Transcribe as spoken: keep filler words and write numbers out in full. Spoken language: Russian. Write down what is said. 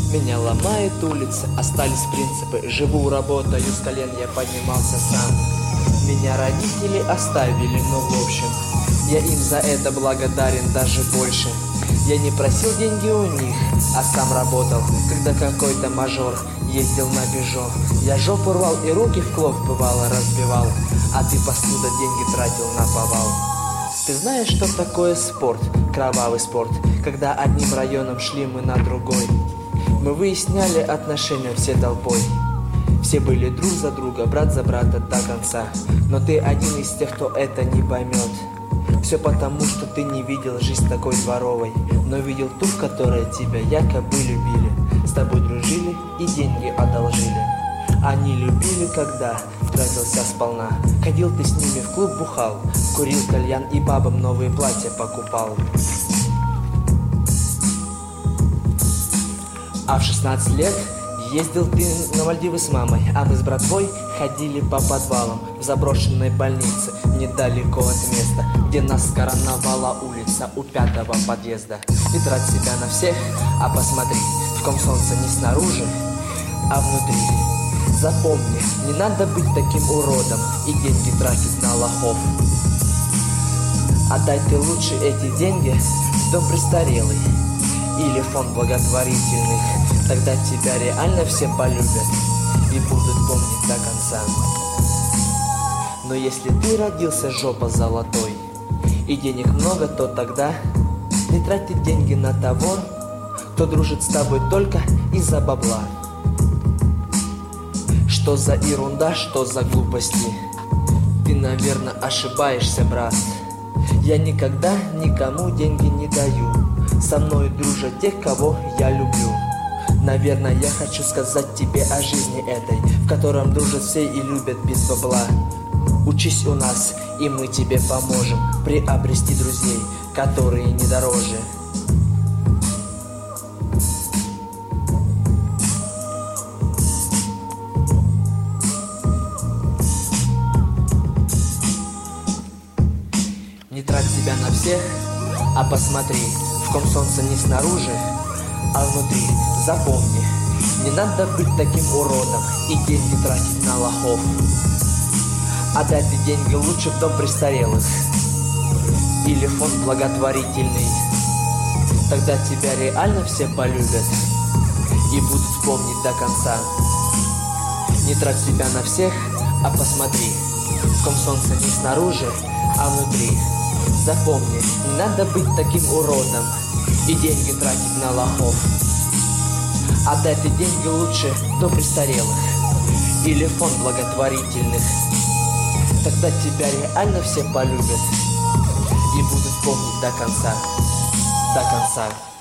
Меня ломает улица, остались принципы. Живу, работаю, с колен я поднимался сам. Меня родители оставили, но в общем я им за это благодарен даже больше. Я не просил деньги у них, а сам работал, когда какой-то мажор ездил на Пежо. Я жопу рвал и руки в клок бывало разбивал, а ты, паскуда, деньги тратил на повал. Ты знаешь, что такое спорт, кровавый спорт, когда одним районом шли мы на другой? Мы выясняли отношения все толпой. Все были друг за друга, брат за брата до конца. Но ты один из тех, кто это не поймет. Все потому, что ты не видел жизнь такой дворовой, но видел ту, в которой тебя якобы любили. С тобой дружили и деньги одолжили. Они любили, когда тратился сполна. Ходил ты с ними в клуб, бухал, курил кальян и бабам новые платья покупал. А в шестнадцать лет ездил ты на Мальдивы с мамой, а мы с братвой ходили по подвалам в заброшенной больнице недалеко от места, где нас короновала улица у пятого подъезда. Не трать себя на всех, а посмотри, в ком солнце не снаружи, а внутри. Запомни, не надо быть таким уродом и деньги тратить на лохов. Отдай ты лучше эти деньги в дом престарелый или фонд благотворительных. Тогда тебя реально все полюбят и будут помнить до конца. Но если ты родился жопа золотой и денег много, то тогда не трать ты деньги на того, кто дружит с тобой только из-за бабла. Что за ерунда, что за глупости? Ты, наверное, ошибаешься, брат. Я никогда никому деньги не даю. Со мной дружат тех, кого я люблю. Наверное, я хочу сказать тебе о жизни этой, в котором дружат все и любят без бабла. Учись у нас, и мы тебе поможем приобрести друзей, которые не дороже. Не трать себя на всех, а посмотри, в ком солнце не снаружи, а внутри. Запомни, не надо быть таким уродом и деньги тратить на лохов. Отдай ты деньги лучше в дом престарелых или фонд благотворительный. Тогда тебя реально все полюбят и будут помнить до конца. Не трать себя на всех, а посмотри, в ком солнце не снаружи, а внутри. Запомни, не надо быть таким уродом и деньги тратить на лохов. Отдай ты деньги лучше в дом престарелых или фонд благотворительных. Тогда тебя реально все полюбят и будут помнить до конца. До конца.